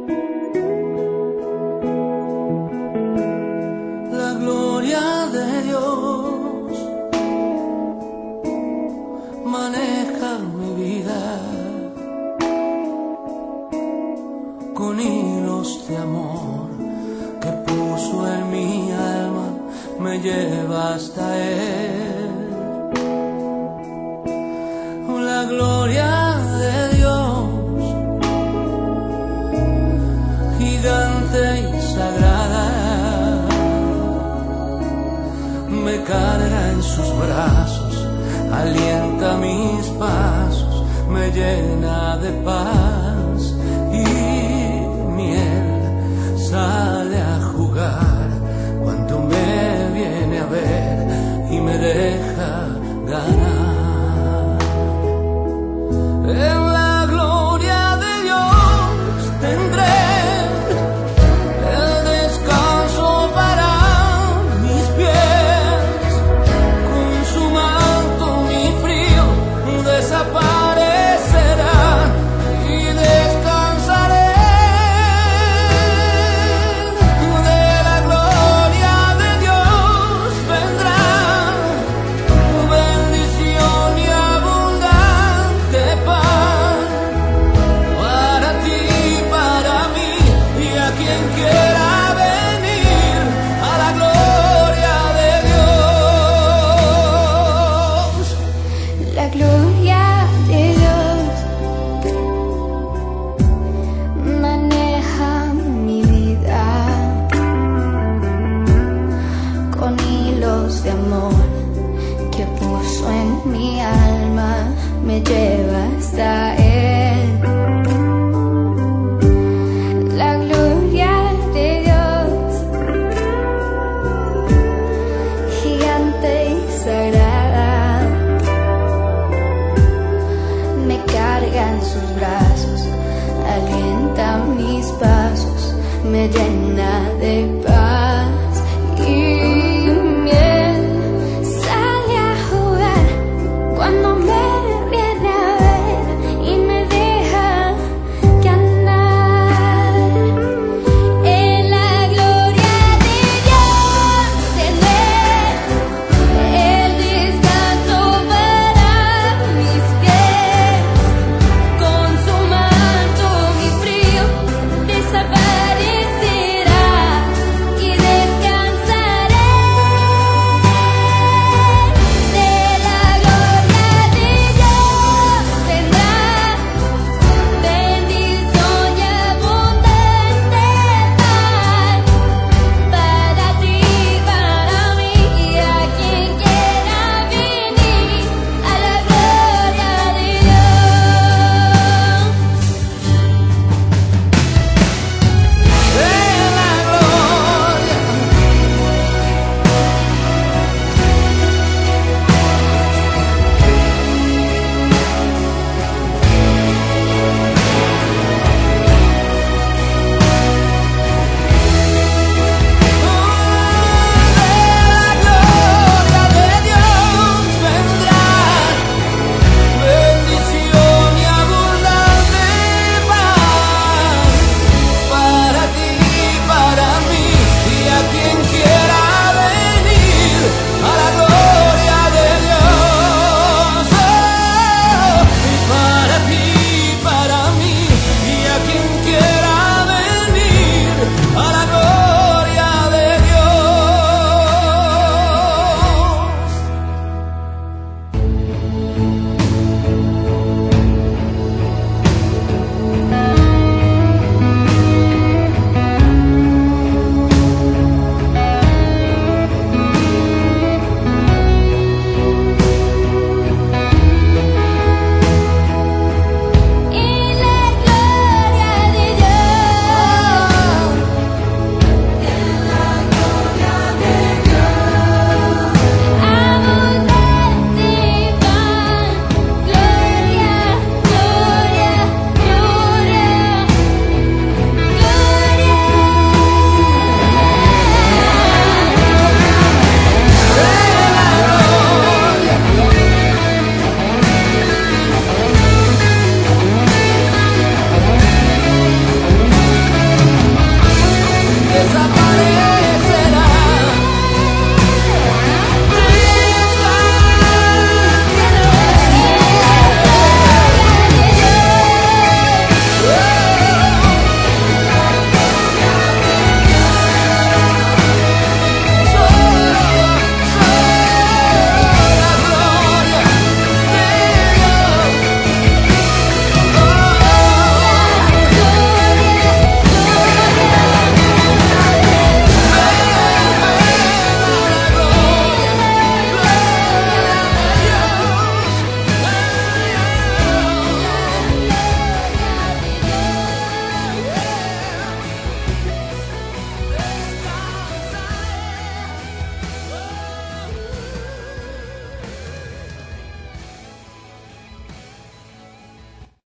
La gloria de Dios maneja mi vida con hilos de amor que puso en mi alma, me lleva hasta Él. La gloria de Dios, gigante y sagrada, me carga en sus brazos, alienta mis pasos, me llena de paz y miel, sale a jugar cuando me viene a ver y me deja ganar. En la gloria de Dios tendré el descanso para mis pies, con su manto mi frío desaparecerá y descansaré. De la gloria de Dios vendrá bendición y abundante paz para ti, para mí y a quien quiera venir a la gloria de Dios. La gloria de Dios maneja mi vida con hilos de amor que puso en mi alma, me lleva hasta Él. La gloria de Dios, gigante y sagrada, me carga en sus brazos, alienta mis pasos, me llena de